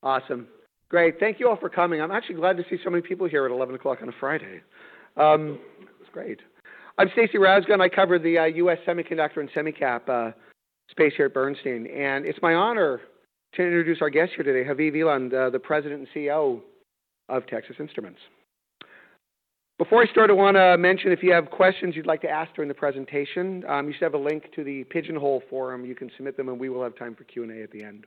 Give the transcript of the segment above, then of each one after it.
Awesome. Great. Thank you all for coming. I'm actually glad to see so many people here at 11 o'clock on a Friday. It's great. I'm Stacy Rasgon. I cover the U.S. semiconductor and semicap space here at Bernstein. And it's my honor to introduce our guest here today, Haviv Ilan, the president and CEO of Texas Instruments. Before I start, I want to mention if you have questions you'd like to ask during the presentation, you should have a link to the Pigeonhole forum. You can submit them, and we will have time for Q&A at the end.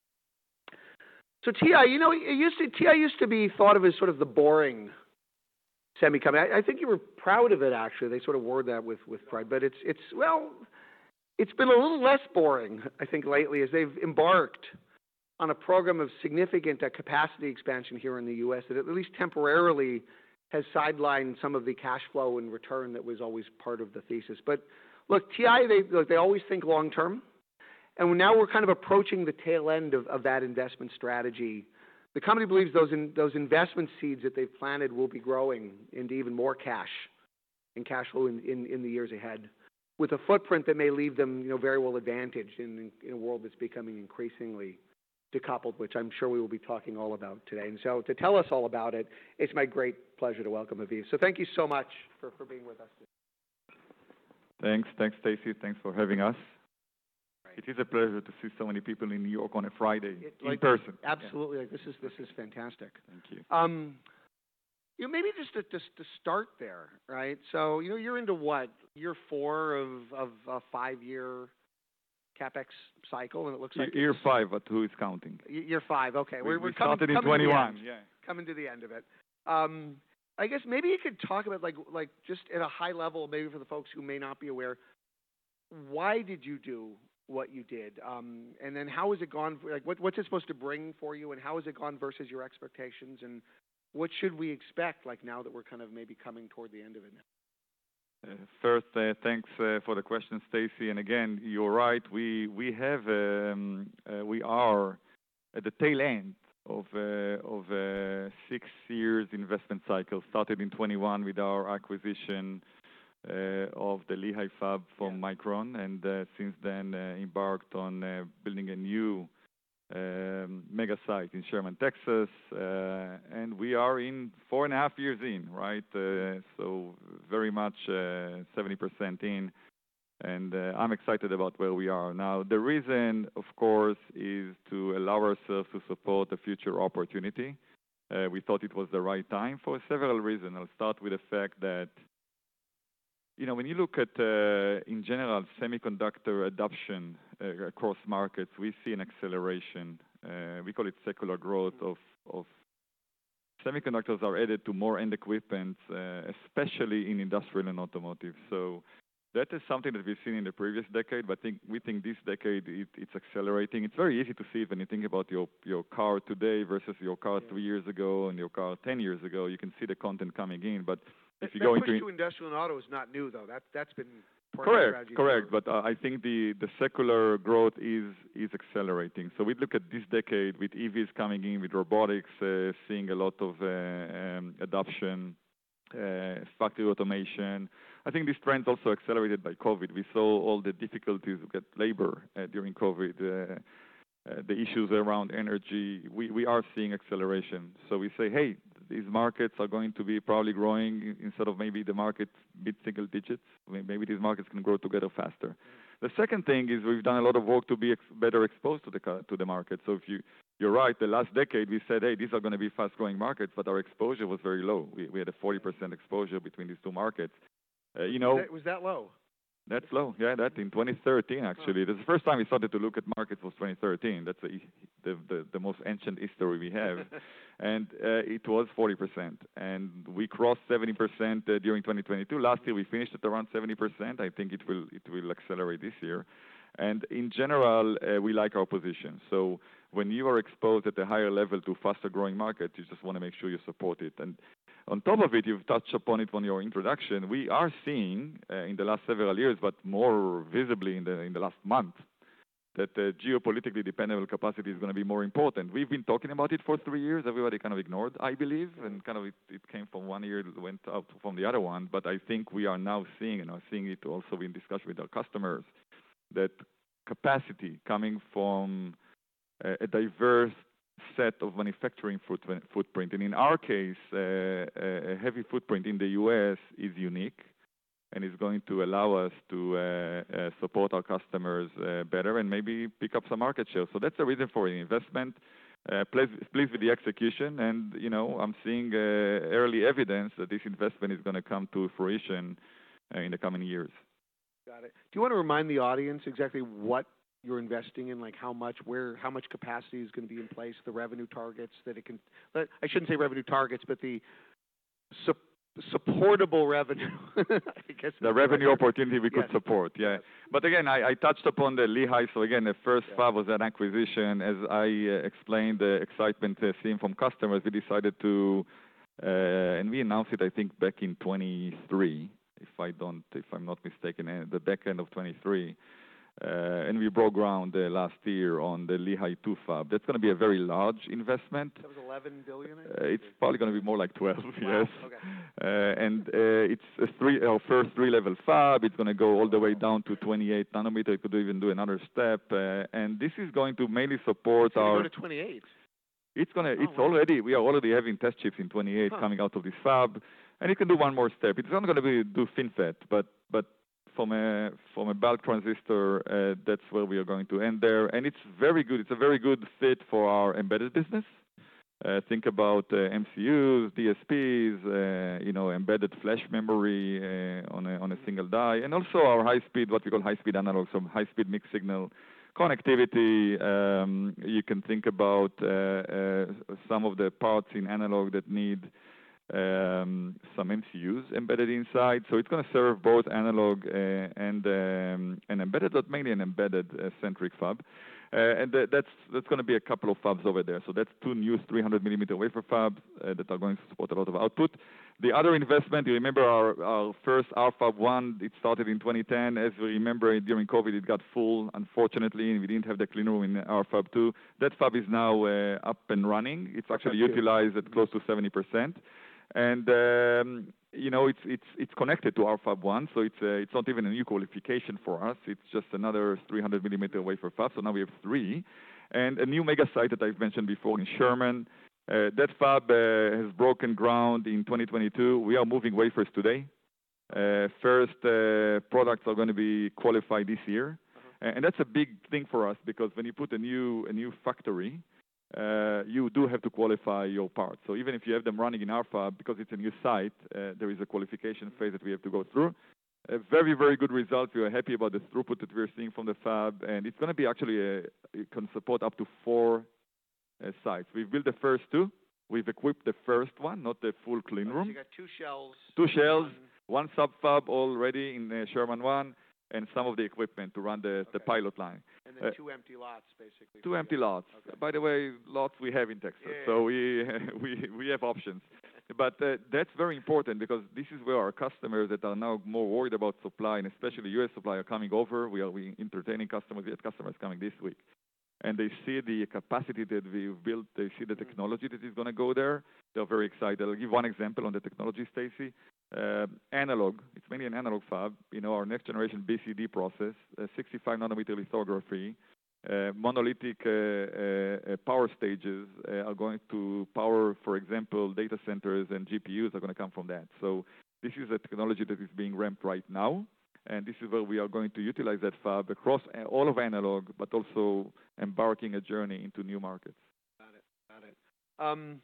So TI, TI used to be thought of as sort of the boring semiconductor. I think you were proud of it, actually. They sort of wore that with pride. But it's been a little less boring, I think, lately, as they've embarked on a program of significant capacity expansion here in the U.S. that at least temporarily has sidelined some of the cash flow and return that was always part of the thesis. But look, TI, they always think long term. And now we're kind of approaching the tail end of that investment strategy. The company believes those investment seeds that they've planted will be growing into even more cash and cash flow in the years ahead, with a footprint that may leave them very well advantaged in a world that's becoming increasingly decoupled, which I'm sure we will be talking all about today. And so to tell us all about it, it's my great pleasure to welcome Haviv. So thank you so much for being with us today. Thanks, Stacy. Thanks for having us. It is a pleasure to see so many people in New York on a Friday in person. Absolutely. This is fantastic. Thank you. Maybe just to start there, right? So you're into what, year 4 of a 5-year CapEx cycle, and it looks like year 5, but who is counting? Year 5. Okay, we're started in 21. Coming to the end of it. I guess maybe you could talk about like just at a high level, maybe for the folks who may not be aware, why did you do what you did, and then how has it gone? Like, what's it supposed to bring for you, and how has it gone versus your expectations, and what should we expect? Like now that we're kind of maybe coming toward the end of it now. First, thanks for the question, Stacy. And again, you're right. We are at the tail end of a 6 years investment cycle. Started in 21 with our acquisition of the Lehi fab from Micron, and since then embarked on building a new mega site in Sherman, Texas, and we are in 4.5 years in, right? So very much 70% in, and I'm excited about where we are now. The reason, of course, is to allow ourselves to support the future opportunity. We thought it was the right time for several reasons. I'll start with the fact that when you look at, in general, semiconductor adoption across markets, we see an acceleration. We call it secular growth of semiconductors are added to more end equipment, especially in industrial and automotive. So that is something that we've seen in the previous decade, but we think this decade it's accelerating. It's very easy to see when you think about your car today versus your car 3 years ago and your car 10 years ago. You can see the content coming in, but if you go into industrial and auto is not new though. That's been part of the strategy. Correct. But I think the secular growth is accelerating. So we look at this decade with EVs coming in, with robotics, seeing a lot of adoption, factory automation. I think this trend is also accelerated by COVID. We saw all the difficulties to get labor during COVID, the issues around energy. We are seeing acceleration. So we say, hey, these markets are going to be probably growing instead of maybe the market mid-single digits. Maybe these markets can grow together faster. The second thing is we've done a lot of work to be better exposed to the market. So if you're right, the last decade we said, hey, these are going to be fast-growing markets, but our exposure was very low. We had a 40% exposure between these two markets. Was that low? That's low. Yeah, that in 2013, actually. That's the first time we started to look at markets was 2013. That's the most ancient history we have. And it was 40%. And we crossed 70% during 2022. Last year, we finished at around 70%. I think it will accelerate this year. And in general, we like our position. So when you are exposed at a higher level to faster growing markets, you just want to make sure you support it. And on top of it, you've touched upon it on your introduction. We are seeing in the last several years, but more visibly in the last month, that geopolitically dependable capacity is going to be more important. We've been talking about it for 3 years. Everybody kind of ignored, I believe, and kind of it came from one year, went out from the other one. But I think we are now seeing, and are seeing it also in discussion with our customers, that capacity coming from a diverse set of manufacturing footprint. And in our case, a heavy footprint in the U.S. is unique and is going to allow us to support our customers better and maybe pick up some market share. So that's the reason for the investment. Pleased with the execution, and I'm seeing early evidence that this investment is going to come to fruition in the coming years. Got it. Do you want to remind the audience exactly what you're investing in, like how much capacity is going to be in place, the revenue targets that it can? I shouldn't say revenue targets, but the supportable revenue. I guess the revenue opportunity we could support, yeah. Yes. But again, I touched upon the Lehi. So again, the first fab was an acquisition. As I explained, the excitement seen from customers, we decided to, and we announced it, I think, back in 23, if I'm not mistaken, the back end of 23. And we broke ground last year on the Lehi 2 fab. That's going to be a very large investment. That was $11 billion. It's probably going to be more like 12. Wow. Yes. Okay. And it's our first 3-level fab. It's going to go all the way down to 28 nanometer. It could even do another step. And this is going to mainly support our. Go to 28. Already. We are already having test chips in 28 coming out of this fab, and it can do one more step. It's not going to do FinFET, but from a bulk transistor, that's where we are going to end there. And it's very good. It's a very good fit for our embedded business. Think about MCUs, DSPs, embedded flash memory on a single die, and also our high-speed, what we call high-speed analog, some high-speed mixed signal connectivity. You can think about some of the parts in analog that need some MCUs embedded inside. So it's going to serve both analog and embedded, but mainly an embedded centric fab. And that's going to be a couple of fabs over there. So that's 2 new 300 millimeter wafer fabs that are going to support a lot of output. The other investment, you remember our first RFab 1, it started in 2010. As we remember, during COVID, it got full, unfortunately, and we didn't have the clean room in RFab 2. That fab is now up and running. It's actually utilized at close to 70%. And it's connected to RFab 1, so it's not even a new qualification for us. It's just another 300 millimeter wafer fab. So now we have 3, and a new mega site that I've mentioned before in Sherman. That fab has broken ground in 2022. We are moving wafers today. First products are going to be qualified this year, and that's a big thing for us because when you put a new factory, you do have to qualify your parts. So even if you have them running in our fab, because it's a new site, there is a qualification phase that we have to go through. A very, very good result. We are happy about the throughput that we're seeing from the fab, and it's going to be actually it can support up to 4 sites. We've built the first 2. We've equipped the first one, not the full clean room. So you got 2 shells. 2 shells, 1 sub fab already in Sherman 1, and some of the equipment to run the pilot line. And then 2 empty lots, basically. 2 empty lots. Okay. By the way, lots we have in Texas, so we have options. But that's very important because this is where our customers that are now more worried about supply, and especially U.S. supply, are coming over. We entertaining customers. We have customers coming this week, and they see the capacity that we've built. They see the technology that is going to go there. They're very excited. I'll give one example on the technology, Stacy. Analog. It's mainly an analog fab. Our next generation BCD process, 65 nanometer lithography, monolithic power stages are going to power, for example, data centers, and GPUs are going to come from that. So this is a technology that is being ramped right now, and this is where we are going to utilize that fab across all of analog, but also embarking a journey into new markets. Got it.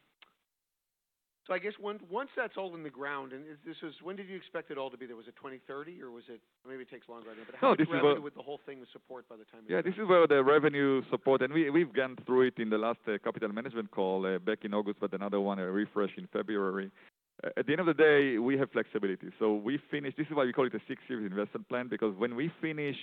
So I guess once that's all in the ground, and when did you expect it all to be there? Was it 2030, or was it, maybe it takes longer? But how much revenue would the whole thing support by the time? Yeah, this is where the revenue support, and we've gone through it in the last capital management call back in August, but another one, a refresh in February. At the end of the day, we have flexibility. So we finish, this is why we call it a 6-year investment plan, because when we finish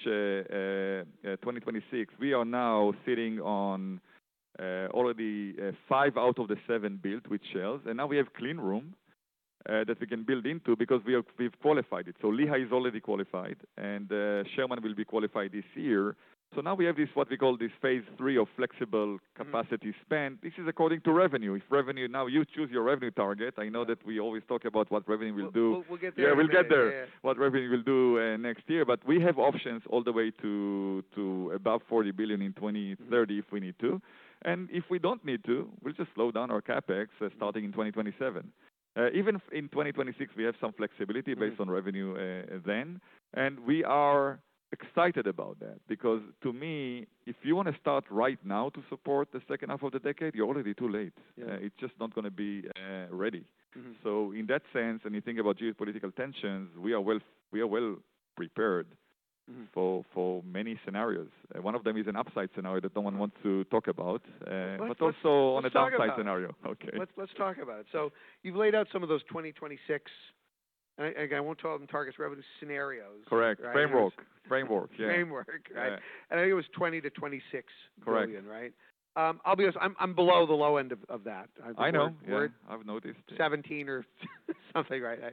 2026, we are now sitting on already 5 out of the 7 built with shells, and now we have clean room that we can build into because we've qualified it. So Lehi is already qualified, and Sherman will be qualified this year. So now we have this, what we call this phase 3 of flexible capacity spend. This is according to revenue. If revenue, now you choose your revenue target. I know that we always talk about what revenue will do. We'll get there. Yeah, we'll get there. Yeah. What revenue will do next year. But we have options all the way to above $40 billion in 2030 if we need to. And if we don't need to, we'll just slow down our CapEx starting in 2027. Even in 2026, we have some flexibility based on revenue then. And we are excited about that because to me, if you want to start right now to support the second half of the decade, you're already too late. It's just not going to be ready. So in that sense, and you think about geopolitical tensions, we are well prepared for many scenarios. One of them is an upside scenario that no one wants to talk about, but also on a downside scenario. Okay. Let's talk about it. So you've laid out some of those 2026. And again, I won't call them targets, revenue scenarios. Correct. Right? Framework. Yeah. Framework, right? Yeah. And I think it was 20 to 26 Correct. billion, right? I'll be honest, I'm below the low end of that. I know. I've noticed. 17 or something, right?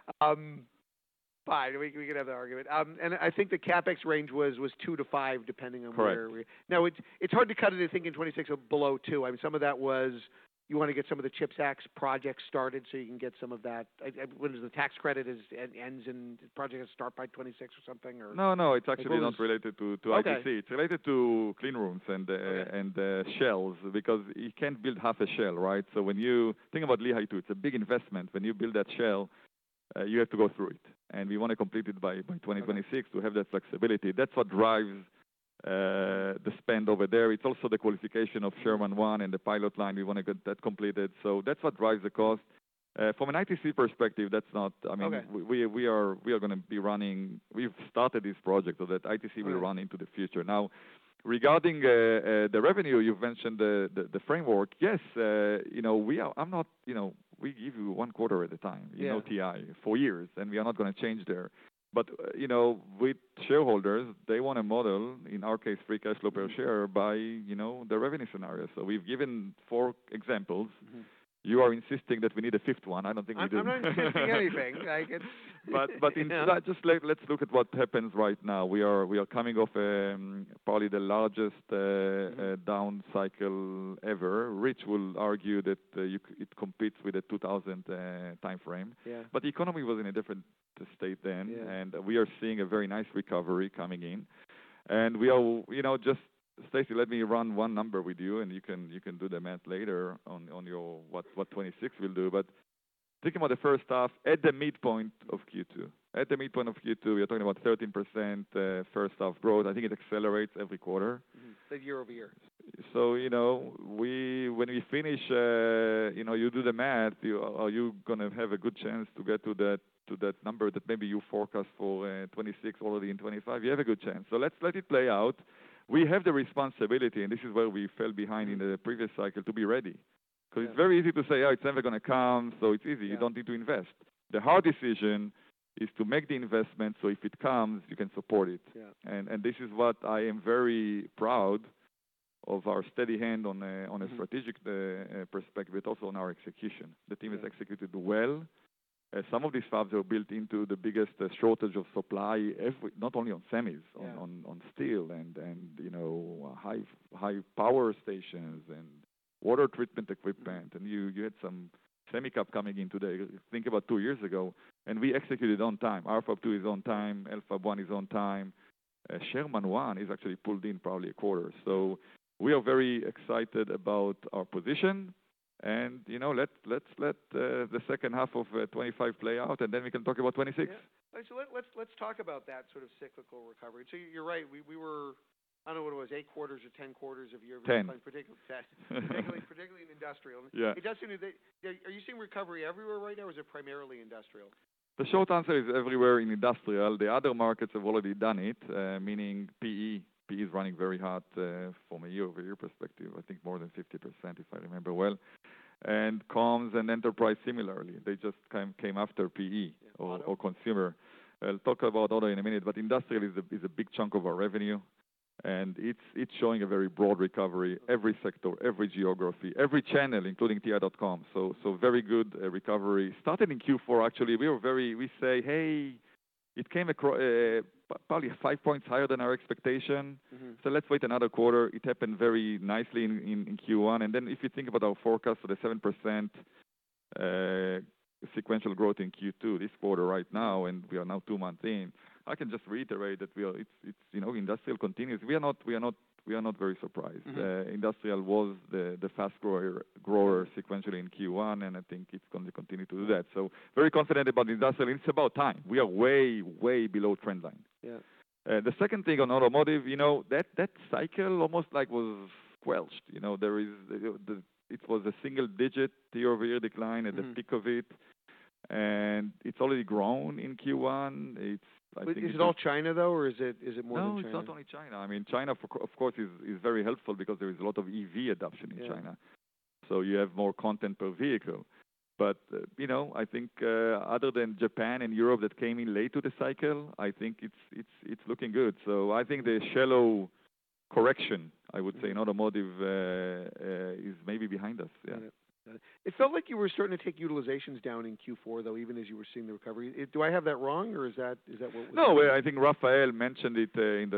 Fine, we can have that argument. And I think the CapEx range was 2 to 5, depending on Correct. where we. Now it's hard to cut it. I think in 26 below 2. I mean, some of that was you want to get some of the CHIPS Act projects started, so you can get some of that. When is the tax credit ends and the project has to start by 26 or something? Or no, it's actually not related to Okay. ITC. It's related to clean rooms and shells because you can't build half a shell, right? So when you think about Lehi too, it's a big investment. When you build that shell, you have to go through it, and we want to complete it by 2026 to have that flexibility. That's what drives the spend over there. It's also the qualification of Sherman 1 and the pilot line. We want to get that completed. So that's what drives the cost. From an ITC perspective, that's not. I mean, we are going to be running. We've started this project so that ITC will run into the future. Now, regarding the revenue, you've mentioned the framework. Yes, I'm not. We give you 1 quarter at a time. TI for years, and we are not going to change there. But, with shareholders, they want a model, in our case, free cash flow per share by, the revenue scenario. So we've given 4 examples. You are insisting that we need a 5th one. I don't think we do. I'm not insisting anything. But just let's look at what happens right now. We are coming off probably the largest down cycle ever. Rich will argue that it competes with the 2000 time frame. Yeah. But the economy was in a different state then, and we are seeing a very nice recovery coming in. And we are, just Stacy, let me run one number with you, and you can do the math later on your what 26 will do. But thinking about the first half, at the midpoint of Q2. At the midpoint of Q2, we are talking about 13% first half growth. I think it accelerates every quarter. The year over year. So when we finish, you do the math. Are you gonna have a good chance to get to that number that maybe you forecast for 26 already in 25? You have a good chance. So let's let it play out. We have the responsibility, and this is where we fell behind in the previous cycle, to be ready. Because it's very easy to say, it's never going to come, so it's easy. You don't need to invest. The hard decision is to make the investment, so if it comes, you can support it. Yeah. And this is what I am very proud of, our steady hand on a strategic perspective, but also on our execution. The team has executed well. Some of these fabs are built into the biggest shortage of supply, not only on semis, on steel and high power stations and water treatment equipment. And you had some semi-cap coming in today. Think about 2 years ago, and we executed on time. Our Fab 2 is on time. Fab 1 is on time. Sherman 1 is actually pulled in probably a quarter. So we are very excited about our position. And let's let the second half of 25 play out, and then we can talk about 26. Yeah. So let's talk about that sort of cyclical recovery. So you're right. We were, I don't know what it was, 8 quarters or 10 quarters of year. 10. Particularly in industrial. Yeah. It does seem are you seeing recovery everywhere right now, or is it primarily industrial? The short answer is everywhere in industrial. The other markets have already done it, meaning PE. PE is running very hot from a year-over-year perspective. I think more than 50%, if I remember well. And comms and enterprise similarly. They just came after PE or consumer. I'll talk about auto in a minute, but industrial is a big chunk of our revenue, and it's showing a very broad recovery. Every sector, every geography, every channel, including TI.com. So very good recovery. Started in Q4 actually. We say, hey, it came across probably 5 points higher than our expectation. So let's wait another quarter. It happened very nicely in Q1. And then if you think about our forecast for the 7% sequential growth in Q2 this quarter right now, and we are now 2 months in, I can just reiterate that it's industrial continues. We are not very surprised. Mm-hmm. Industrial was the fast grower sequentially in Q1, and I think it's going to continue to do that. So very confident about industrial. It's about time. We are way below trend line. Yeah. The second thing on automotive, that cycle almost like was squelched. It was a single-digit year-over-year decline at the peak of it, and it's already grown in Q1. Is it all China though, or is it more than China? No, it's not only China. I mean, China, of course, is very helpful because there is a lot of EV adoption in China, so you have more content per vehicle. But I think other than Japan and Europe that came in late to the cycle, I think it's looking good. So I think the shallow correction, I would say, in automotive is maybe behind us. Yeah. It felt like you were starting to take utilizations down in Q4, though, even as you were seeing the recovery. Do I have that wrong, or is that what was? No, I think Rafael mentioned it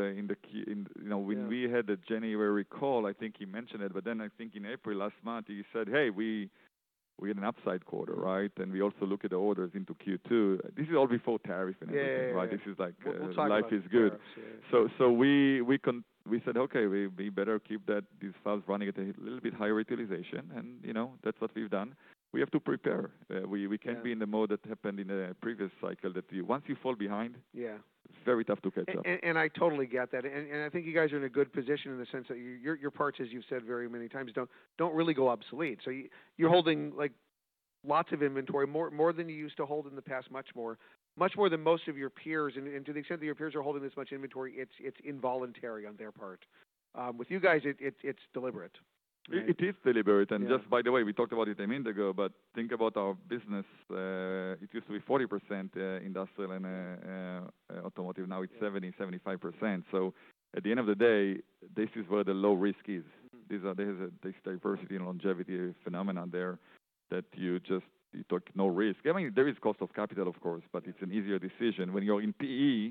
when we had the January call. I think he mentioned it, but then I think in April last month he said, "Hey, we had an upside quarter, right? And we also look at the orders into Q2. This is all before tariff and everything, right? This is like life is good." Tariffs, So we said, okay, we better keep these fabs running at a little bit higher utilization, and that's what we've done. We have to prepare. We can't be in the mode that happened in the previous cycle that once you fall behind, it's very tough to catch up. And I totally get that, and I think you guys are in a good position in the sense that your parts, as you've said very many times, don't really go obsolete. So you're holding like lots of inventory, more than you used to hold in the past, much more than most of your peers. And to the extent that your peers are holding this much inventory, it's involuntary on their part. With you guys, it's deliberate. Right? It is deliberate, and just by the way, we talked about it a minute ago, but think about our business. It used to be 40% industrial and automotive. Now it's 70-75%. So at the end of the day, this is where the low risk is. There's this diversity and longevity phenomenon there that you took no risk. I mean, there is cost of capital, of course, but it's an easier decision. When you're in PE,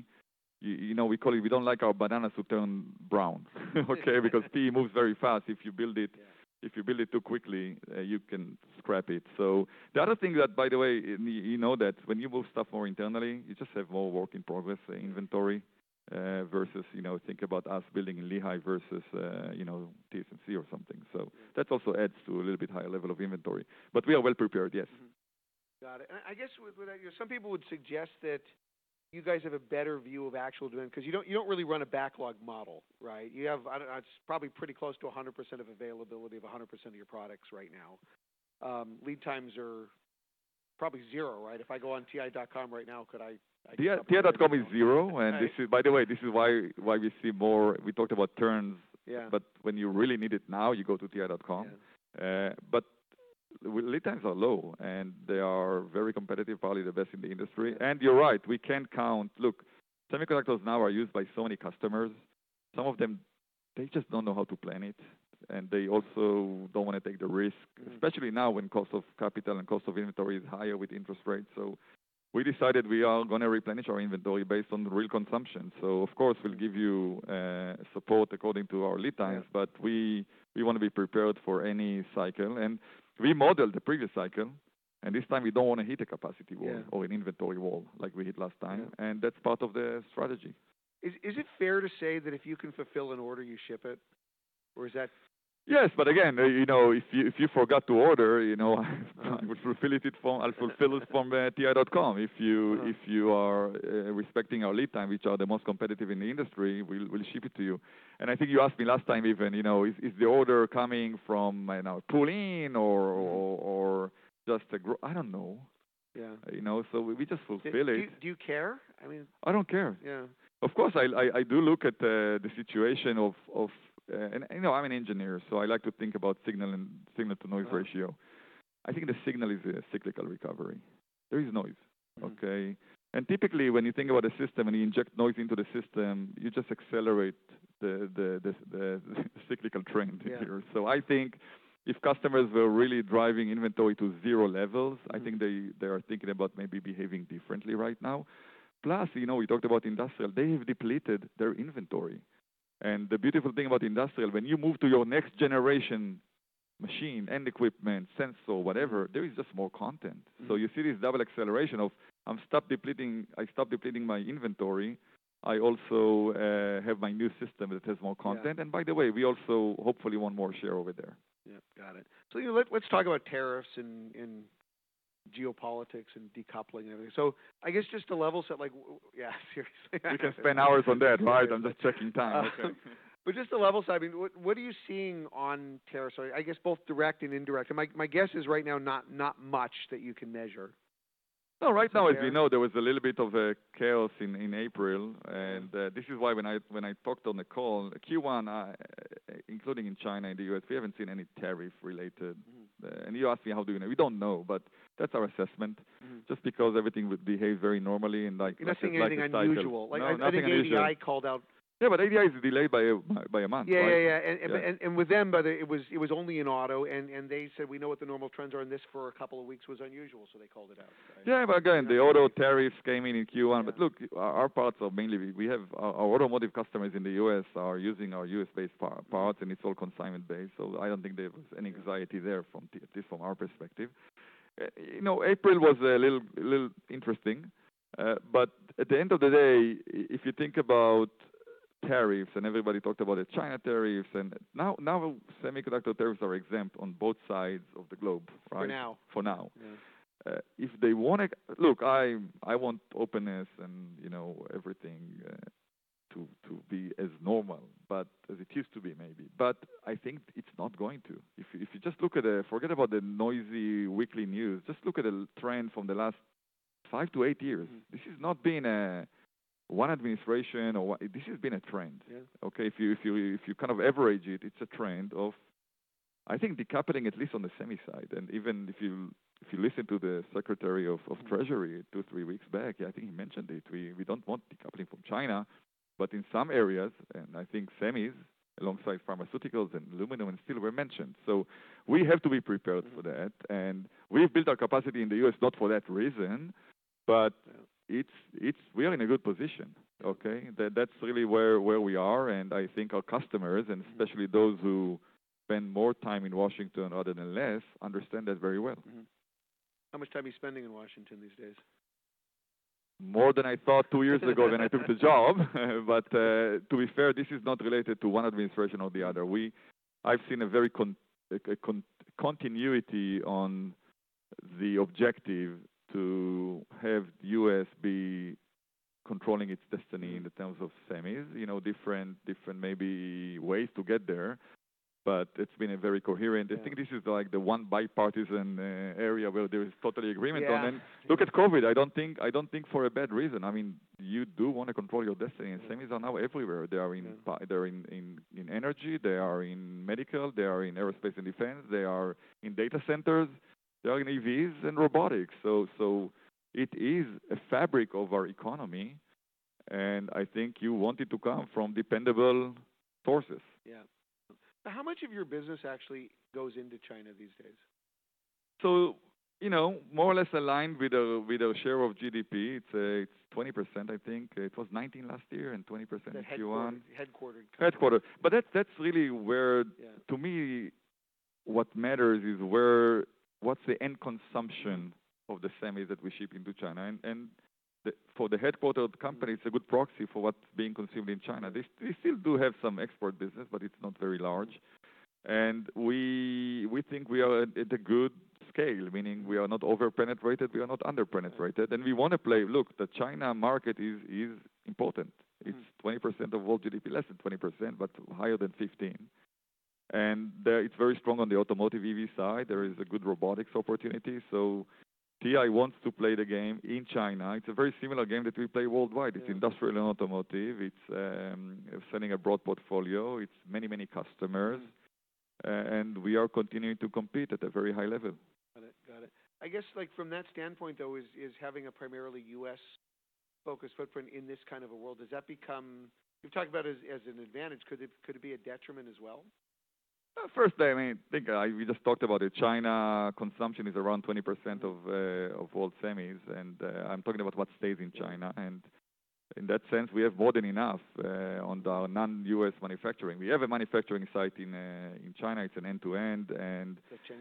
we call it, we don't like our bananas to turn brown, okay? Because PE moves very fast. If you build it too quickly, you can scrap it. So the other thing that, by the way, that when you move stuff more internally, you just have more work in progress inventory versus, think about us building in Lehi versus, TSMC or something. So that also adds to a little bit higher level of inventory. But we are well prepared, yes. Got it. And I guess with that, some people would suggest that you guys have a better view of actual demand because you don't really run a backlog model, right? You have, it's probably pretty close to 100% of availability of 100% of your products right now. Lead times are probably zero, right? If I go on TI.com right now, could I TI.com is zero, and this is, by the way, this is why we see more. We talked about turns, but when you really need it now, you go to TI.com. But lead times are low, and they are very competitive, probably the best in the industry. And you're right, we can't count. Look, semiconductors now are used by so many customers. Some of them, they just don't know how to plan it, and they also don't want to take the risk, especially now when cost of capital and cost of inventory is higher with interest rates. So we decided we are going to replenish our inventory based on real consumption. So of course, we'll give you support according to our lead times, but we want to be prepared for any cycle. And we modeled the previous cycle, and this time we don't want to hit a capacity wall or an inventory wall like we hit last time, and that's part of the strategy. Is it fair to say that if you can fulfill an order, you ship it, or is that? Yes, but again, if you forgot to order, I would fulfill it from TI.com. If you are respecting our lead time, which are the most competitive in the industry, we'll ship it to you. And I think you asked me last time even, is the order coming from pull in or just I don't know. Yeah. So we just fulfill it. Do you care? I mean, I don't care. Yeah. Of course, I do look at the situation of and I'm an engineer, so I like to think about signal to noise ratio. I think the signal is a cyclical recovery. There is noise, okay? And typically, when you think about a system and you inject noise into the system, you just accelerate the cyclical trend here. So I think if customers were really driving inventory to zero levels, I think they are thinking about maybe behaving differently right now. Plus, we talked about industrial. They have depleted their inventory. And the beautiful thing about industrial, when you move to your next generation machine and equipment, sensor, whatever, there is just more content. So you see this double acceleration of I stop depleting my inventory, I also have my new system that has more content. And by the way, we also hopefully want more share over there. Yeah, got it. So let's talk about tariffs and geopolitics and decoupling and everything. So I guess just to level set, yeah, seriously. We can spend hours on that, right? I'm just checking time. Okay. But just to level set, I mean, what are you seeing on tariffs? I guess both direct and indirect. And my guess is right now not much that you can measure. No, right now, as we know, there was a little bit of a chaos in April, and this is why when I talked on the call, Q1, including in China and the U.S., we haven't seen any tariff-related. And you asked me how do you know? We don't know, but that's our assessment. Just because everything would behave very normally and You're not seeing anything unusual. No, I think ADI called out. Yeah, but ADI is delayed by a month. Yeah, right? And with them, but it was only in auto, and they said we know what the normal trends are, and this for a couple of weeks was unusual, so they called it out. Right? Yeah, but again, the auto tariffs came in Q1. Yeah. But look, our parts are mainly we have our automotive customers in the U.S. are using our U.S.-based parts, and it's all consignment-based. So I don't think there was any anxiety there at least from our perspective. April was a little interesting, but at the end of the day, if you think about tariffs, and everybody talked about the China tariffs, and now semiconductor tariffs are exempt on both sides of the globe, right? For now. Yeah. If they want to look, I want openness and everything to be as normal, but as it used to be maybe. But I think it's not going to. If you just look at forget about the noisy weekly news, just look at the trend from the last 5 to 8 years. This has not been one administration this has been a trend. Yeah. Okay, if you kind of average it, it's a trend of, I think, decoupling at least on the semi side. And even if you listen to the Secretary of Treasury 2-3 weeks back, I think he mentioned it. We don't want decoupling from China, but in some areas, and I think semis alongside pharmaceuticals and aluminum and steel were mentioned. So we have to be prepared for that, and we've built our capacity in the U.S. not for that reason, but we are in a good position. Okay, that's really where we are, and I think our customers, and especially those who spend more time in Washington rather than less, understand that very well. How much time are you spending in Washington these days? More than I thought 2 years ago when I took the job. But to be fair, this is not related to one administration or the other. I've seen a very continuity on the objective to have U.S. be controlling its destiny in the terms of semis. Different maybe ways to get there, but it's been a very coherent. I think this is like the one bipartisan area where there is totally agreement on. And look at COVID. I don't think for a bad reason. I mean, you do want to control your destiny, and semis are now everywhere. They are in energy, they are in medical, they are in aerospace and defense, they are in data centers, they are in EVs and robotics. So it is a fabric of our economy, and I think you want it to come from dependable sources. Yeah. How much of your business actually goes into China these days? So, more or less aligned with our share of GDP. It's 20%, I think. It was 19 last year and 20% in Q1. Headquartered. But that's really where, to me, what matters is what's the end consumption of the semis that we ship into China. And for the headquartered company, it's a good proxy for what's being consumed in China. They still do have some export business, but it's not very large. And we think we are at a good scale, meaning we are not over-penetrated, we are not under-penetrated. And we want to play, look, the China market is important. It's 20% of world GDP, less than 20%, but higher than 15%. And it's very strong on the automotive EV side. There is a good robotics opportunity. So TI wants to play the game in China. It's a very similar game that we play worldwide. It's industrial and automotive. It's selling a broad portfolio. It's many, many customers. And we are continuing to compete at a very high level. Got it. I guess from that standpoint, though, is having a primarily U.S.-focused footprint in this kind of a world, does that become, you've talked about it as an advantage, could it be a detriment as well? First, we just talked about it. China consumption is around 20% of world semis, and I'm talking about what stays in China. And in that sense, we have more than enough on our non-U.S. manufacturing. We have a manufacturing site in China. It's an end-to-end, and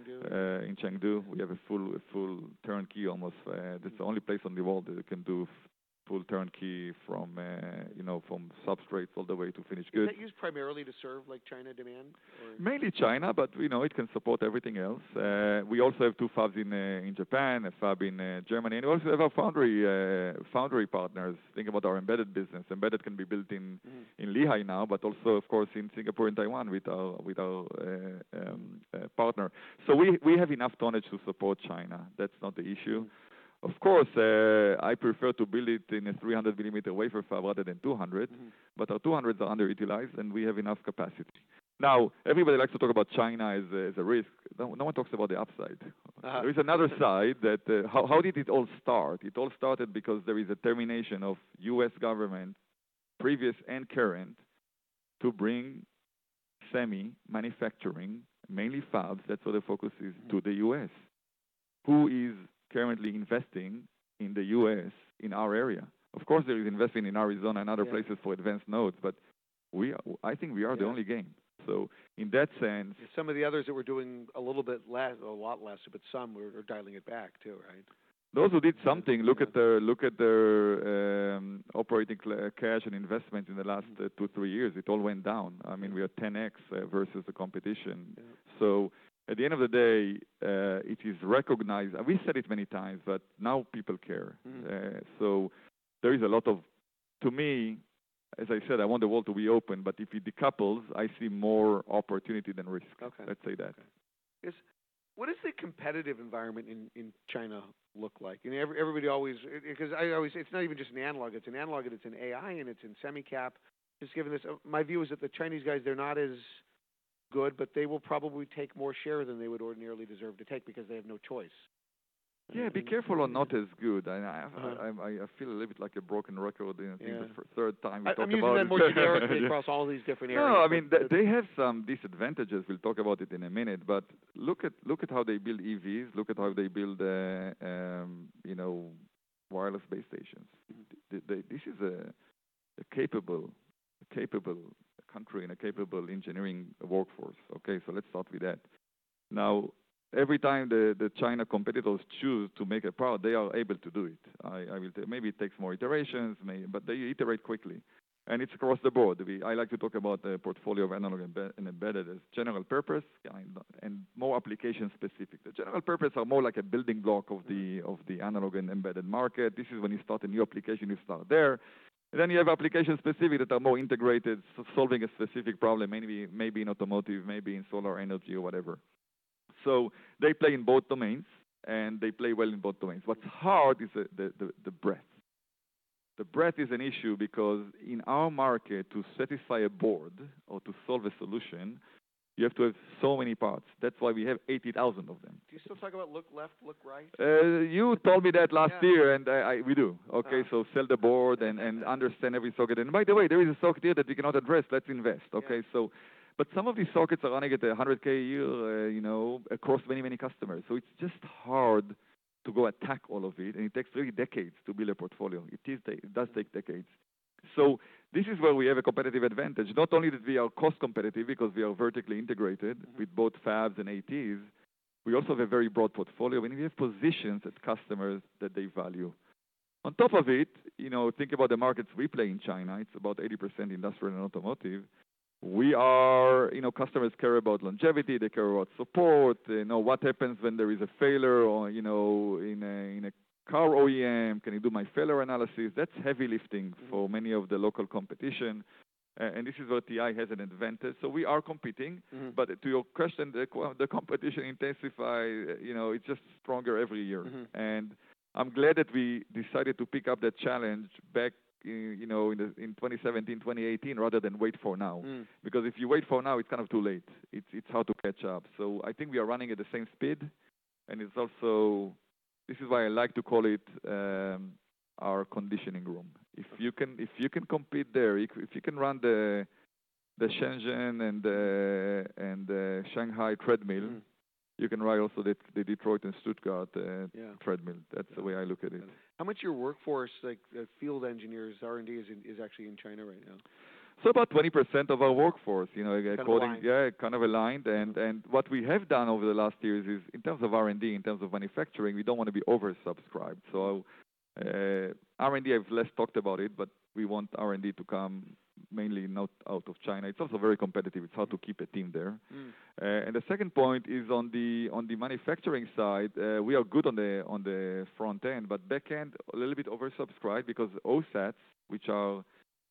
in Chengdu, we have a full turnkey almost. That's the only place in the world that can do full turnkey from, from substrates all the way to finished Is goods. that used primarily to serve like China demand? Or? Mainly China, but it can support everything else. We also have 2 fabs in Japan, a fab in Germany, and we also have our foundry partners. Think about our embedded business. Embedded can be built in Lehi now, but also, of course, in Singapore and Taiwan with our partner. So we have enough tonnage to support China. That's not the issue. Of course, I prefer to build it in a 300 millimeter wafer fab rather than 200, but our 200s are underutilized and we have enough capacity. Now, everybody likes to talk about China as a risk. No one talks about the upside. There is another side that, how did it all start? It all started because there is a termination of U.S. government, previous and current, to bring semi-manufacturing, mainly fabs, that's where the focus is, to the U.S. Who is currently investing in the U.S. in our area? Of course, there is investing in Arizona and other places for advanced nodes, but I think we are the only game. So in that sense, some of the others that were doing a little bit less, a lot less, but some were dialing it back too, right? Those who did something, look at their operating cash and investment in the last 2-3 years. It all went down. I mean, we are 10x versus the competition. Yeah. So at the end of the day, it is recognized. We said it many times, but now people care. So there is a lot of, to me, as I said, I want the world to be open, but if it decouples, I see more opportunity than risk. Okay. Let's say that. Okay. What does the competitive environment in China look like? And everybody always, because it's not even just an analog, it's an analog and it's an AI and it's in semi-cap. Just given this, my view is that the Chinese guys, they're not as good, but they will probably take more share than they would ordinarily deserve to take because they have no choice. Yeah, be careful or not as good. I feel a little bit like a broken record. I think the third time we talk about it. I'm using that more generically across all these different areas. No, I mean they have some disadvantages. We'll talk about it in a minute. But look at how they build EVs. Look at how they build wireless base stations. This is a capable country and a capable engineering workforce. Okay, so let's start with that. Now, every time the China competitors choose to make a part, they are able to do it. I will maybe it takes more iterations, but they iterate quickly. And it's across the board. I like to talk about the portfolio of analog and embedded as general purpose and more application specific. The general purpose are more like a building block of the analog and embedded market. This is when you start a new application, you start there. And then you have application specific that are more integrated, solving a specific problem, maybe in automotive, maybe in solar energy or whatever. So they play in both domains, and they play well in both domains. What's hard is the breadth. The breadth is an issue because in our market, to satisfy a board or to solve a solution, you have to have so many parts. That's why we have 80,000 of them. Do you still talk about look left, look right? You told me that last year, and we do. Okay, so sell the board and understand every socket. And by the way, there is a socket here that we cannot address. Let's invest. Okay, so. But some of these sockets are running at $100K a year, across many customers. So it's just hard to go attack all of it, and it takes really decades to build a portfolio. It does take decades. So this is where we have a competitive advantage. Not only that we are cost competitive because we are vertically integrated with both fabs and ATs, we also have a very broad portfolio, and we have positions at customers that they value. On top of it, think about the markets we play in China. It's about 80% industrial and automotive. We are, customers care about longevity. They care about support. What happens when there is a failure or, in a car OEM? Can you do my failure analysis? That's heavy lifting for many of the local competition. And this is where TI has an advantage. So we are competing. But to your question, the competition intensifies, it's just stronger every year. And I'm glad that we decided to pick up that challenge back in 2017, 2018, rather than wait for now. Because if you wait for now, it's kind of too late. It's hard to catch up. So I think we are running at the same speed, and it's also, this is why I like to call it our conditioning room. If you can compete there, if you can run the Shenzhen and the Shanghai treadmill, you can ride also the Detroit and Stuttgart treadmill. That's the way I look at it. How much of your workforce, like field engineers, R&D, is actually in China right now? So about 20% of our workforce, kind of aligned. Mm-hmm. And what we have done over the last years is, in terms of R&D, in terms of manufacturing, we don't want to be oversubscribed. So R&D, I've less talked about it, but we want R&D to come mainly not out of China. It's also very competitive. It's hard to keep a team there. And the second point is on the manufacturing side. We are good on the front end, but back end a little bit oversubscribed because OSATs, which are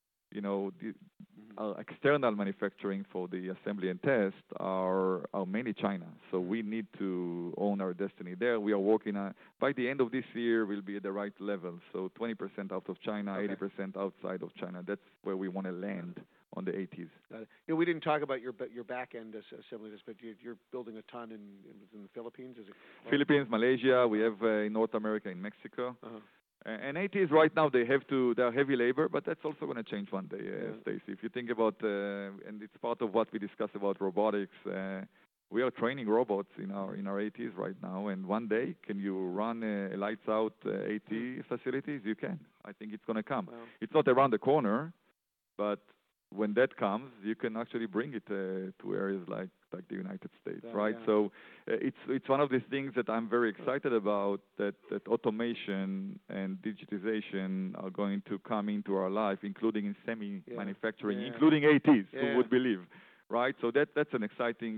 our external manufacturing for the assembly and test, are mainly China. So we need to own our destiny there. We are working on, by the end of this year, we'll be at the right level. So 20% out of China, 80% outside of China. That's where we want to land on the 80s. We didn't talk about your back end assembly, but you're building a ton in the Philippines. Is it? Philippines, Malaysia. We have in North America, in Mexico. And ATs right now, they're heavy labor, but that's also going to change one day, Stacy. If you think about, and it's part of what we discuss about robotics, we are training robots in our ATs right now. And one day, can you run a lights out AT facilities? You can. I think it's going to come. Wow. It's not around the corner, but when that comes, you can actually bring it to areas like the United States, right? Yeah. So it's one of these things that I'm very excited about, that automation and digitization are going to come into our life, including in semi-manufacturing, including ATs, who would believe, right? So that's an exciting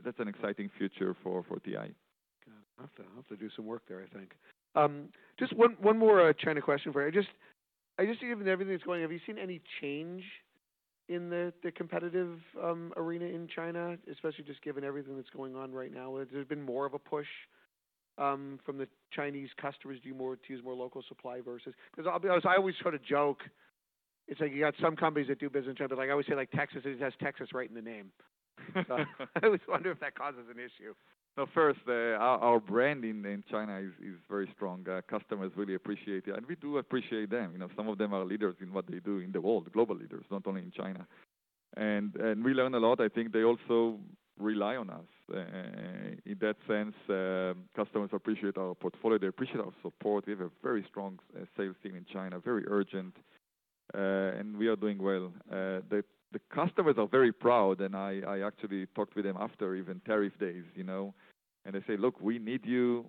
future for TI. I'll have to do some work there, I think. Just one more China question for you. I just given everything that's going on, have you seen any change in the competitive arena in China, especially just given everything that's going on right now? Has there been more of a push from the Chinese customers to use more local supply versus? Because I'll be honest, I always sort of joke. It's like you got some companies that do business in China, but like I always say, like Texas, it has Texas right in the name. So I always wonder if that causes an issue. No, first, our brand in China is very strong. Customers really appreciate it, and we do appreciate them. Some of them are leaders in what they do in the world, global leaders, not only in China. And we learn a lot. I think they also rely on us. In that sense, customers appreciate our portfolio. They appreciate our support. We have a very strong sales team in China, very urgent, and we are doing well. The customers are very proud, and I actually talked with them after even tariff days, and they say, look, we need you.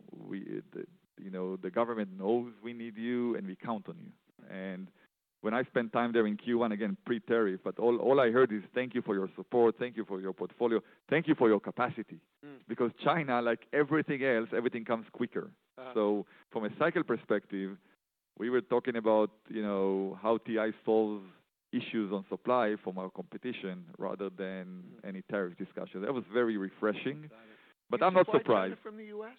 The government knows we need you, and we count on you. And when I spent time there in Q1, again, pre-tariff, but all I heard is thank you for your support, thank you for your portfolio, thank you for your capacity. Because China, like everything else, everything comes quicker. So from a cycle perspective, we were talking about, how TI solves issues on supply from our competition rather than any tariff discussion. That was very refreshing, but I'm not surprised. China from the U.S.?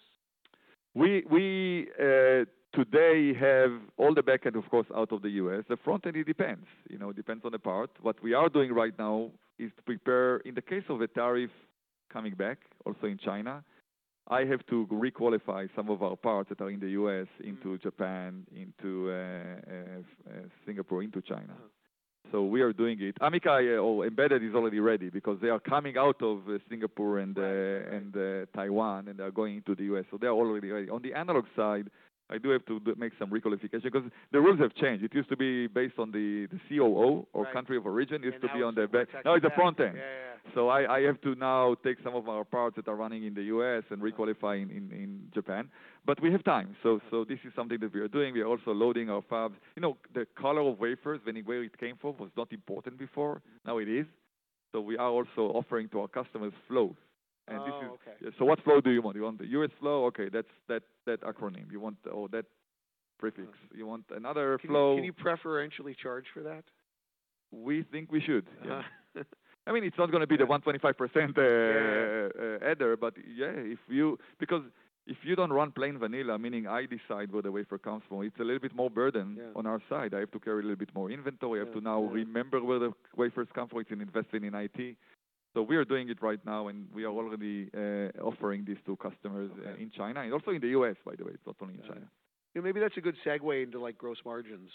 We today have all the back end, of course, out of the U.S. The front end, it depends. Depends on the part. What we are doing right now is to prepare, in the case of a tariff coming back, also in China, I have to requalify some of our parts that are in the U.S. into Japan, into Singapore, into China. So we are doing it. Amica or Embedded is already ready because they are coming out of Singapore and Taiwan, and they are going into the U.S. So they are already ready. On the analog side, I do have to make some requalification because the rules have changed. It used to be based on the COO or country of origin. It used to be on the back. Now it's the front end. So I have to now take some of our parts that are running in the U.S. and requalify in Japan. But we have time. So this is something that we are doing. We are also loading our fabs. The color of wafers, where it came from, was not important before. Now it is. So we are also offering to our customers flows. And this is, so what flow do you want? You want the US flow? Okay, that's that acronym. You want that prefix. You want another flow. Can you preferentially charge for that? We think we should. Yeah. I mean, it's not going to be the 125% adder, but because if you don't run plain vanilla, meaning I decide where the wafer comes from, it's a little bit more burden on our side. I have to carry a little bit more inventory. I have to now remember where the wafers come from. It's investing in IT. So we are doing it right now, and we are already offering this to customers in China and also in the U.S., by the way. It's not only in China. Maybe that's a good segue into like gross margins.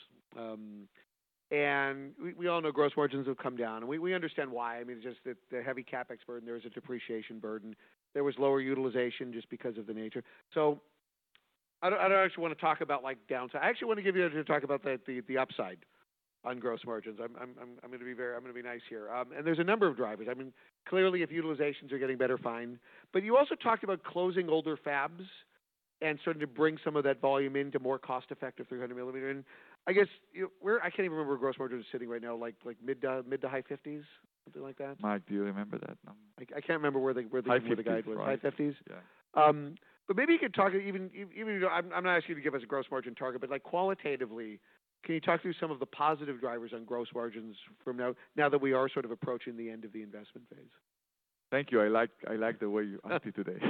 And we all know gross margins have come down, and we understand why. I mean, it's just that the heavy CapEx burden, there was a depreciation burden. There was lower utilization just because of the nature. So I don't actually want to talk about like downside. I actually want to give you to talk about the upside on gross margins. I'm going to be nice here. And there's a number of drivers. I mean, clearly if utilizations are getting better, fine. But you also talked about closing older fabs and starting to bring some of that volume into more cost-effective 300 millimeter. And I guess I can't even remember where gross margin is sitting right now, like mid to high 50s, something like that. Mike, do you remember that number? I can't remember where the guide was. Right. High 50s. Yeah. But maybe you could talk even I'm not asking you to give us a gross margin target, but like qualitatively, can you talk through some of the positive drivers on gross margins from now that we are sort of approaching the end of the investment phase? Thank you. I like the way you asked it today.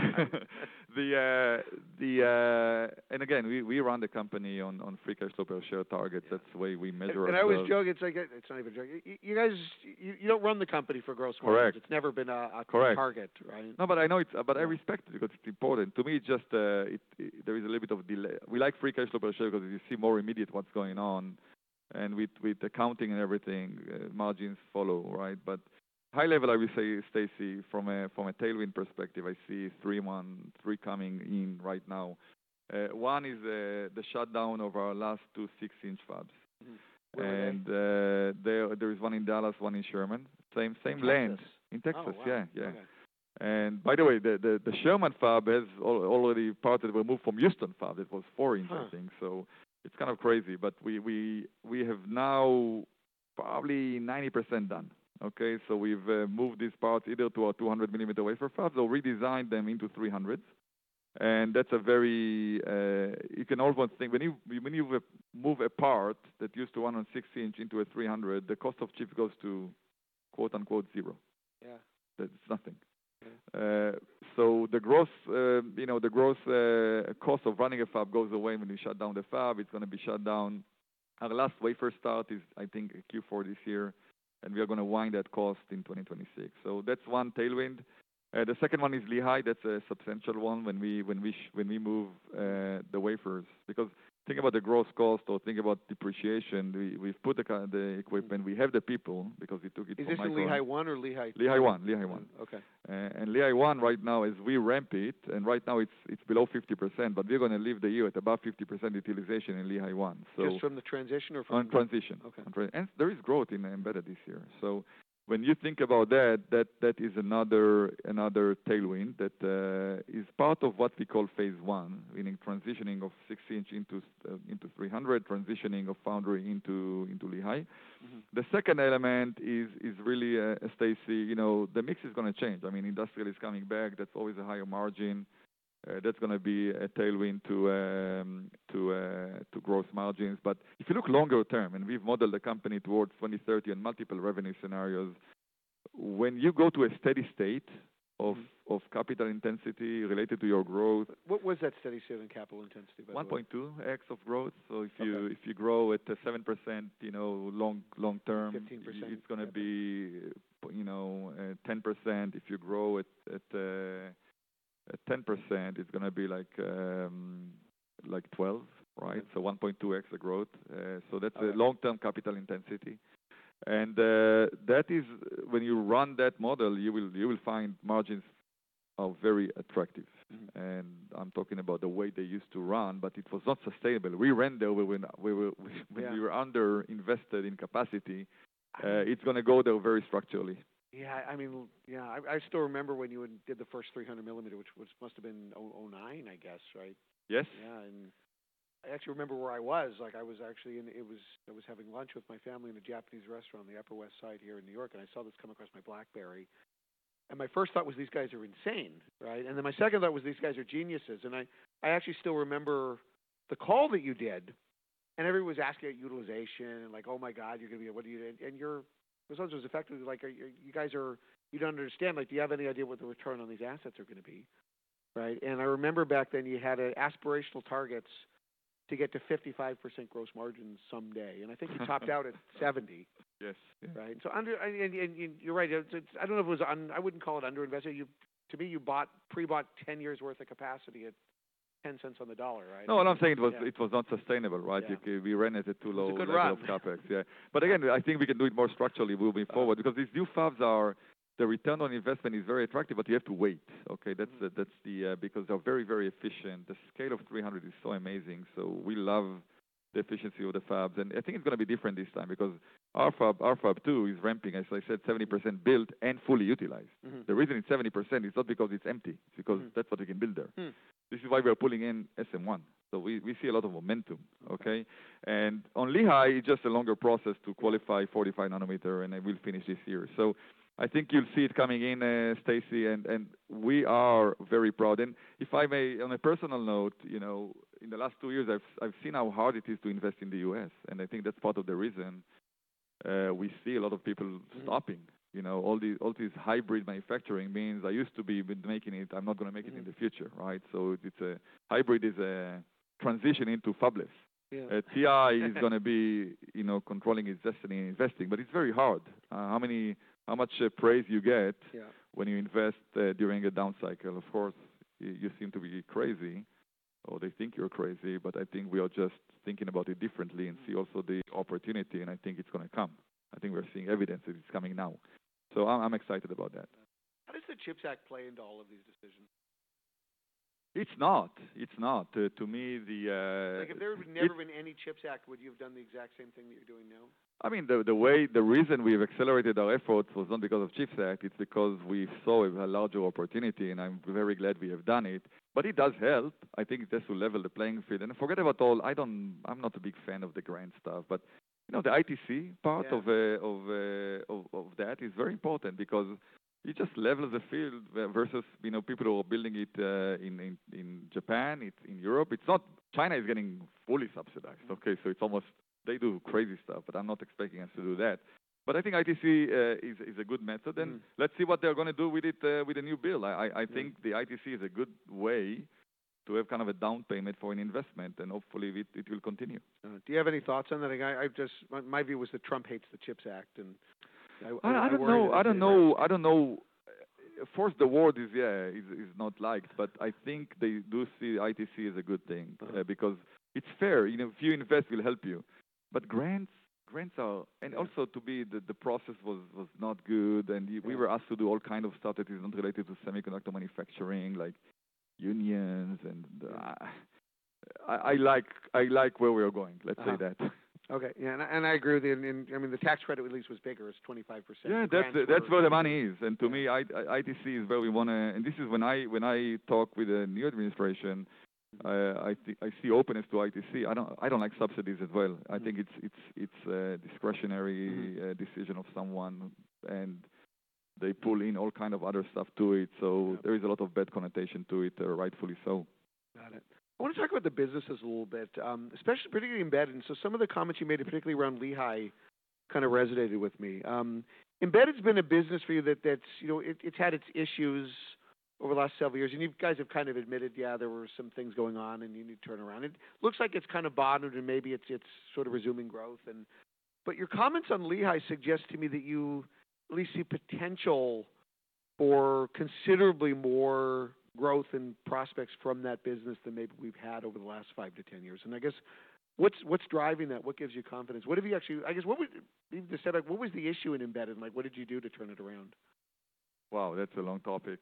And again, we run the company on free cash flow per share targets. That's the way we measure ourselves. And I always joke, it's not even a joke. You guys, you don't run the company for gross margins. Correct. It's never been a target, right? No, but I know but I respect it because it's important. To me, it's just, there is a little bit of delay. We like free cash flow per share because you see more immediate what's going on. And with accounting and everything, margins follow, right? But high level, I would say, Stacy, from a tailwind perspective, I see three coming in right now. One is the shutdown of our last two 6-inch fabs. Mm-hmm. And there is one in Dallas, one in Sherman. Same land. In Texas, oh, wow. yeah. Okay. And by the way, the Sherman fab has already parts that were moved from Houston fab. It was 4-inch, I think. So it's kind of crazy. But we have now probably 90% done. Okay, so we've moved these parts either to our 200 millimeter wafer fabs or redesigned them into 300s. And that's a very, you can almost think, when you move a part that used to run on 6-inch into a 300, the cost of chips goes to quote unquote zero. Yeah. That's nothing. Yeah. So the gross cost of running a fab goes away when you shut down the fab. It's going to be shut down. Our last wafer start is, I think, Q4 this year. And we are going to wind that cost in 2026. So that's one tailwind. The second one is Lehigh. That's a substantial one when we move the wafers. Because think about the gross cost or think about depreciation. We've put the equipment. We have the people because we took it from Micron. Is this in Lehigh 1 or Lehigh 2? Lehigh 1. Okay. And Lehigh 1 right now, as we ramp it, and right now it's below 50%, but we're going to leave the year at about 50% utilization in Lehigh 1. So just from the transition or from? On transition. Okay. And there is growth in embedded this year. So when you think about that is another tailwind that is part of what we call phase one, meaning transitioning of 6-inch into 300, transitioning of foundry into Lehigh. Mm-hmm. The second element is really, Stacy, the mix is going to change. I mean, industrial is coming back. That's always a higher margin. That's going to be a tailwind to gross margins. But if you look longer term, and we've modeled the company towards 2030 and multiple revenue scenarios, when you go to a steady state of capital intensity related to your growth. What was that steady state in capital intensity? 1.2x of growth. So if you grow at 7%, long term, 15%, it's going to be 10%. If you grow at 10%, it's going to be like 12, right? So 1.2x the growth. So that's a long-term capital intensity, and that is when you run that model, you will find margins are very attractive. Mm-hmm. And I'm talking about the way they used to run, but it was not sustainable. We ran there when we were under invested in capacity. It's going to go there very structurally. Yeah, I still remember when you did the first 300 millimeter, which must have been 2009, I guess, right? Yes. Yeah, and I actually remember where I was. Like I was actually I was having lunch with my family in a Japanese restaurant on the Upper West Side here in New York, and I saw this come across my BlackBerry. And my first thought was these guys are insane, right? And then my second thought was these guys are geniuses. And I actually still remember the call that you did, and everyone was asking about utilization and like, oh my God, you're going to be, what do you, and your response was effectively like, you don't understand. Like, do you have any idea what the return on these assets are going to be, right? And I remember back then you had aspirational targets to get to 55% gross margins someday, and I think you topped out at 70. Yes. Yeah. Right. So and you're right. I don't know if it was I wouldn't call it underinvested. To me, you pre-bought 10 years worth of capacity at 10 cents on the dollar, right? No, what I'm saying it was not sustainable, right? Yeah. We ran at a too low level run. of capex. Yeah. But again, I think we can do it more structurally moving forward because these new fabs the return on investment is very attractive, but you have to wait. Okay, that's the because they're very, very efficient. The scale of 300 is so amazing. So we love the efficiency of the fabs. And I think it's going to be different this time because our fab 2 is ramping, as I said, 70% built and fully utilized. The reason it's 70% is not because it's empty. It's because that's what we can build there. This is why we're pulling in SM1. So we see a lot of momentum, okay? And on Lehigh, it's just a longer process to qualify 45 nanometer, and I will finish this year. So I think you'll see it coming in, Stacy, and we are very proud. And if I may, on a personal note, you know, in the last 2 years, I've seen how hard it is to invest in the U.S., and I think that's part of the reason we see a lot of people stopping. You know, all this hybrid manufacturing means I used to be making it, I'm not going to make it in the future, right? So it's a hybrid is a transition into fabless. Yeah. TI is going to be, you know, controlling its destiny and investing, but it's very hard. How much praise you get when you invest during a down cycle? Of course, you seem to be crazy, or they think you're crazy, but I think we are just thinking about it differently and see also the opportunity, and I think it's going to come. I think we're seeing evidence that it's coming now. So I'm excited about that. How does the CHIPS Act play into all of these decisions? It's not. It's not. To me, like if there had never been any CHIPS Act, would you have done the exact same thing that you're doing now? I mean, the reason we've accelerated our efforts was not because of CHIPS Act. It's because we saw a larger opportunity, and I'm very glad we have done it. But it does help. I think it has to level the playing field. And forget about all. I'm not a big fan of the grant stuff, but you know, the ITC part of that is very important because it just levels the field versus, you know, people who are building it in Japan, it's in Europe. It's not, China is getting fully subsidized, okay? So it's almost, they do crazy stuff, but I'm not expecting us to do that. But I think ITC is a good method, and let's see what they're going to do with it with the new bill. I think the ITC is a good way to have kind of a down payment for an investment, and hopefully it will continue. Do you have any thoughts on that? My view was that Trump hates the CHIPS Act, and I don't know. Of course, the word is not liked, but I think they do see ITC as a good thing because it's fair. You know, if you invest, will help you. But grants are, and also to be the process was not good, and we were asked to do all kind of stuff that is not related to semiconductor manufacturing, like unions, and I like where we are going. Let's say that. Okay, yeah, and I agree with you. And I mean, the tax credit release was bigger; it's 25%. Yeah, that's where the money is. And to me, ITC is where we want to. And this is when I talk with the new administration, I see openness to ITC. I don't like subsidies as well. I think it's a discretionary decision of someone, and they pull in all kind of other stuff to it. So there is a lot of bad connotation to it, rightfully so. Got it. I want to talk about the businesses a little bit, especially particularly embedded. And so some of the comments you made, particularly around Lehigh, kind of resonated with me. Embedded's been a business for you that's, you know, it's had its issues over the last several years, and you guys have kind of admitted, there were some things going on, and you need to turn around. It looks like it's kind of bottomed, and maybe it's sort of resuming growth. But your comments on Lehigh suggest to me that you at least see potential for considerably more growth and prospects from that business than maybe we've had over the last 5 to 10 years. And I guess what's driving that? What gives you confidence? What have you actually? I guess what was the issue in embedded? Like, what did you do to turn it around? Wow, that's a long topic.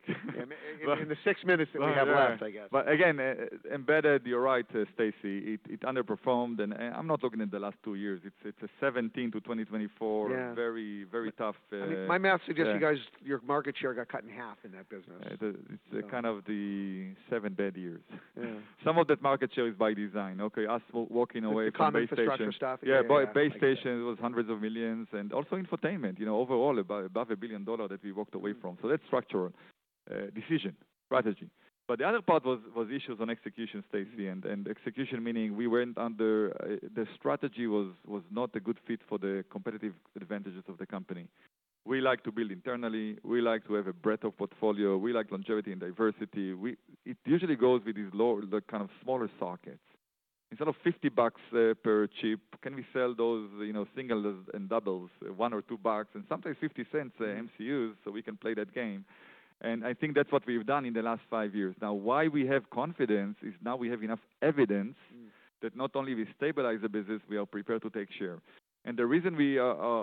In the 6 minutes that we have left, I guess. But again, embedded, you're right, Stacy. It underperformed, and I'm not looking at the last 2 years. It's a 17 to 2024, very, very tough. I mean, my math suggests you guys, your market share got cut in half in that business. It's kind of the 7 bad years. Yeah. Some of that market share is by design. Okay, us walking away from base station stuff. Base station was hundreds of millions, and also infotainment. You know, overall above $1 billion that we walked away from. So that's structural decision, strategy. But the other part was issues on execution, Stacy, and execution meaning we went under, the strategy was not a good fit for the competitive advantages of the company. We like to build internally. We like to have a breadth of portfolio. We like longevity and diversity. It usually goes with these the kind of smaller sockets. Instead of $50 per chip, can we sell those, you know, singles and doubles, $1 or $2, and sometimes 50 cents MCUs, so we can play that game. And I think that's what we've done in the last 5 years. Now, why we have confidence is now we have enough evidence that not only we stabilize the business, we are prepared to take share. And the reason we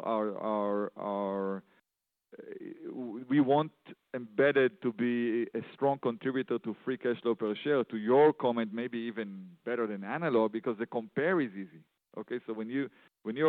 we want embedded to be a strong contributor to free cash flow per share, to your comment, maybe even better than analog, because the compare is easy. Okay, so when you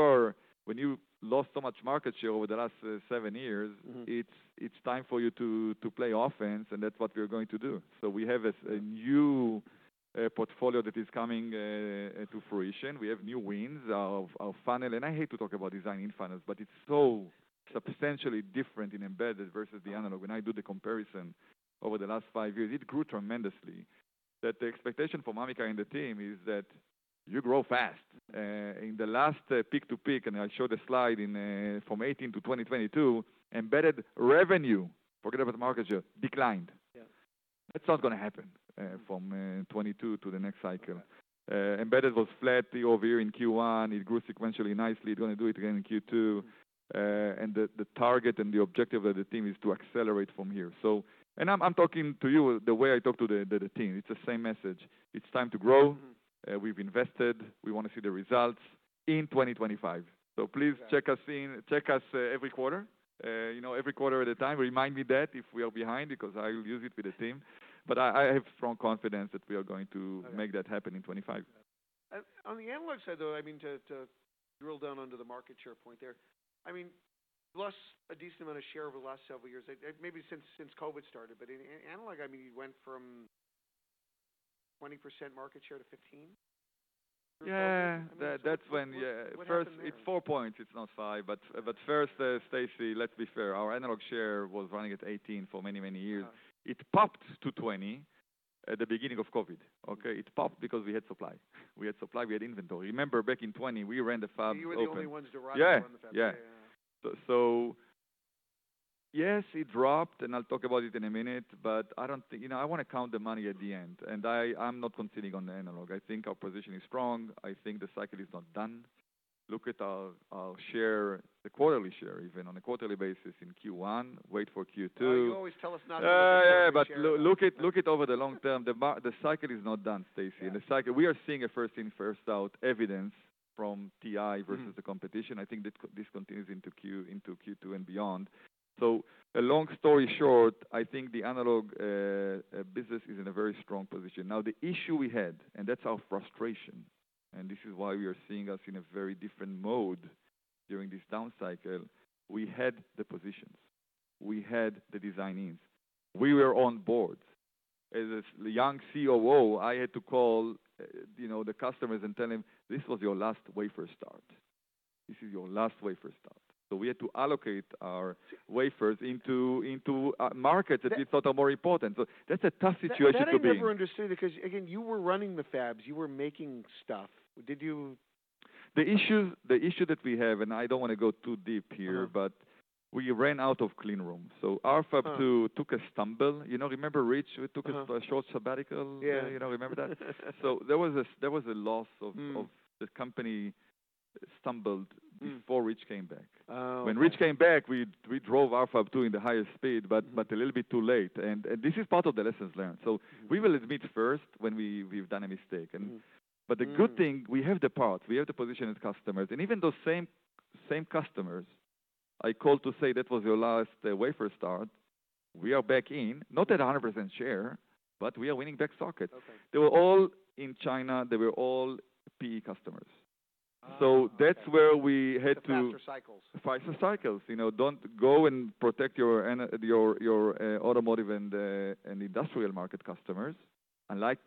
lost so much market share over the last 7 years, it's time for you to play offense, and that's what we're going to do. So we have a new portfolio that is coming to fruition. We have new wins. Our funnel, and I hate to talk about design-in funnels, but it's so substantially different in embedded versus the analog. When I do the comparison over the last 5 years, it grew tremendously. That the expectation from Amichai and the team is that you grow fast. In the last peak to peak, and I showed a slide from 18 to 2022, embedded revenue, forget about the market share, declined. Yeah. That's not going to happen from 22 to the next cycle. Embedded was flat year-over-year in Q1. It grew sequentially nicely. It's going to do it again in Q2. And the target and the objective of the team is to accelerate from here. So, and I'm talking to you the way I talk to the team. It's the same message. It's time to grow. We've invested. We want to see the results in 2025. So please check us every quarter. Every quarter at a time. Remind me that if we are behind, because I will use it with the team. But I have strong confidence that we are going to make that happen in 25. On the analog side, though, I mean, to drill down onto the market share point there, I mean, you lost a decent amount of share over the last several years, maybe since COVID started. But in analog, I mean, you went from 20% market share to 15%. Yeah, that's when. First, it's 4 points. It's not 5. But first, Stacy, let's be fair. Our analog share was running at 18 for many years. It popped to 20 at the beginning of COVID. Okay, it popped because we had supply. We had inventory. Remember, back in 20, we ran the fab. You were the only ones to run the fab. Yeah. So yes, it dropped, and I'll talk about it in a minute. But I don't think, I want to count the money at the end, and I'm not conceding on the analog. I think our position is strong. I think the cycle is not done. Look at our share, the quarterly share, even on a quarterly basis in Q1. Wait for Q2. You always tell us not to. But look at over the long term. The cycle is not done, Stacy. In the cycle, we are seeing a first in, first out evidence from TI versus the competition. I think that this continues into Q2 and beyond. So a long story short, I think the analog business is in a very strong position. Now, the issue we had, and that's our frustration, and this is why we are seeing us in a very different mode during this down cycle. We had the positions. We had the design-ins. We were on board. As a young COO, I had to call the customers and tell them, this was your last wafer start. This is your last wafer start. So we had to allocate our wafers into markets that we thought are more important. So that's a tough situation to be in. I never understood, because again, you were running the fabs, you were making stuff. Did you? The issue that we have, and I don't want to go too deep here, but we ran out of clean room. So our Fab 2 took a stumble. Remember Rich? We took a short sabbatical. Yeah. Remember that? So there was a loss of the company stumbled before Rich came back. When Rich came back, we drove our Fab 2 in the highest speed, but a little bit too late. And this is part of the lessons learned. So we will admit first when we've done a mistake. But the good thing, we have the parts, we have the position as customers, and even those same customers, I called to say that was your last wafer start. We are back in, not at 100% share, but we are winning back sockets. Okay. They were all in China. They were all PE customers. So that's where we had to faster cycles. Don't go and protect your automotive and industrial market customers. Unlike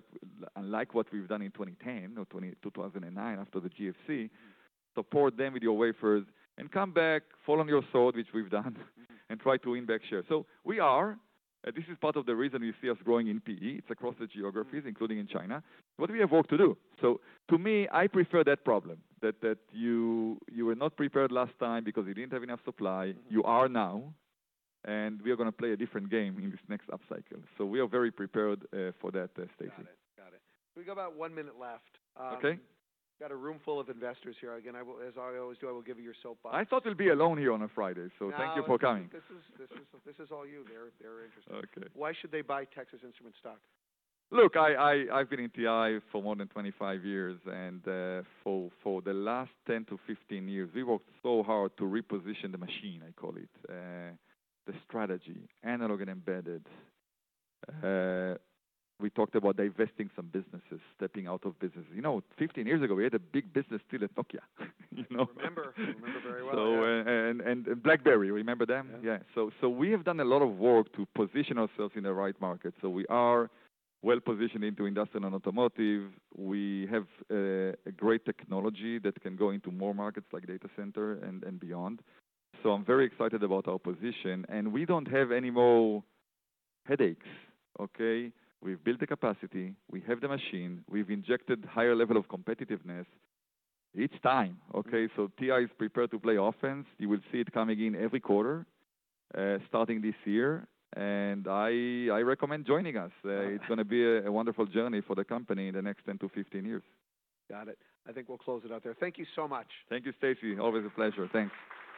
what we've done in 2010 or 2009 after the GFC, support them with your wafers and come back, fall on your sword, which we've done, and try to win back share. So we are. This is part of the reason you see us growing in PE. It's across the geographies, including in China. But we have work to do. So to me, I prefer that problem, that you were not prepared last time because you didn't have enough supply. You are now. And we are going to play a different game in this next upcycle. So we are very prepared for that, Stacy. Got it. We got about 1 minute left. Okay. Got a room full of investors here. Again, as I always do, I will give you your soapbox. I thought we'll be alone here on a Friday, so thank you for coming. This is all you. They're interested. Okay. Why should they buy Texas Instruments stock? Look, I've been in TI for more than 25 years, and for the last 10 to 15 years, we worked so hard to reposition the machine, I call it, the strategy, analog and embedded. We talked about divesting some businesses, stepping out of businesses. 15 years ago, we had a big business still at Nokia, Remember very well. So, yeah. and BlackBerry, remember them? Yeah. So we have done a lot of work to position ourselves in the right market. So we are well positioned into industrial and automotive. We have a great technology that can go into more markets like data center and beyond. So I'm very excited about our position, and we don't have any more headaches, okay? We've built the capacity, we have the machine, we've injected higher level of competitiveness. It's time, okay? So TI is prepared to play offense. You will see it coming in every quarter, starting this year, and I recommend joining us. It's going to be a wonderful journey for the company in the next 10 to 15 years. Got it. I think we'll close it out there. Thank you so much. Thank you, Stacy. Always a pleasure. Thanks.